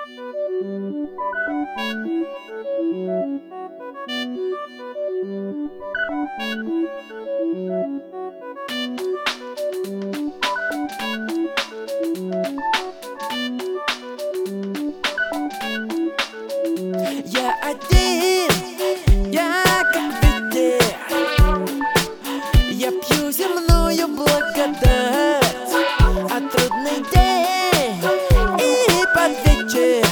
Я один, я как ветер, я пью земную благодать, а трудный день и под вечер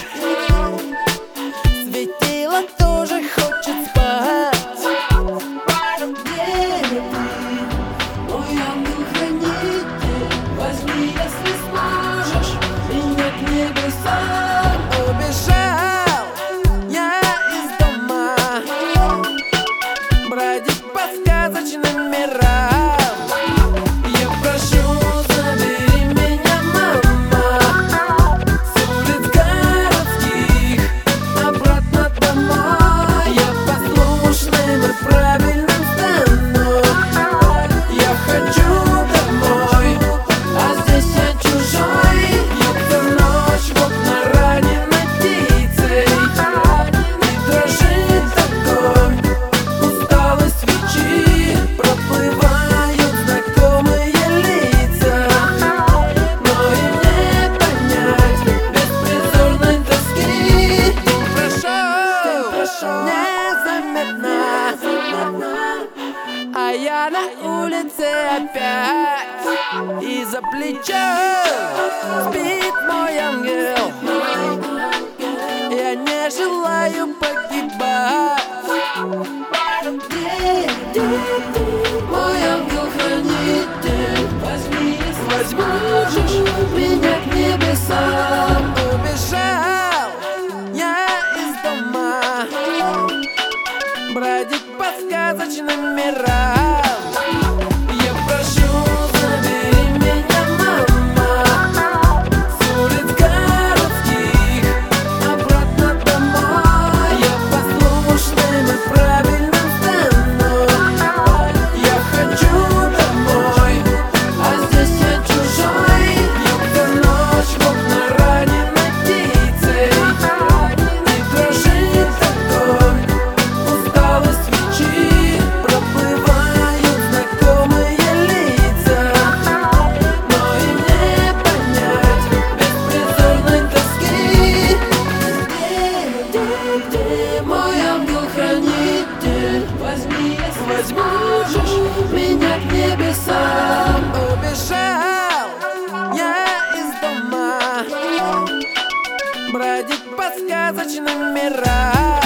светило тоже хочет спать. Где ты, мой ангел-хранитель? Возьми, если сможешь, меня к небесам. Убежал я из дома, бродить по сказочным мирам. Я прошу, забери меня, мама, С улиц городских обратно домой. Я послушным и правильным стану. Я хочу домой, а здесь я чужой. Льется ночь в окна раненой птицей, и дрожит огонь усталой свечи. Проплывают знакомые лица, но им не понять беспризорной тоски. День прошел незаметно, а я на улице опять, и за плечо спит мой ангел. Я не желаю погибать. Где ты, мой ангел-хранитель? Возьми, если сможешь, меня к небесам. Убежал я из дома, бродить по сказочным мирам. Я прошу, забери меня, мама, с улиц городских обратно домой. Я послушным и правильным стану. Я хочу домой, А здесь я чужой. Льется ночь в окна раненой птицей, и дрожит огонь усталой свечи. Проплывают знакомые лица, но им не понять беспризорной тоски. Где, мой ангел-хранитель? Возьми, если сможешь, меня к небесам. Убежал я из дома, бродить по сказочным мирам.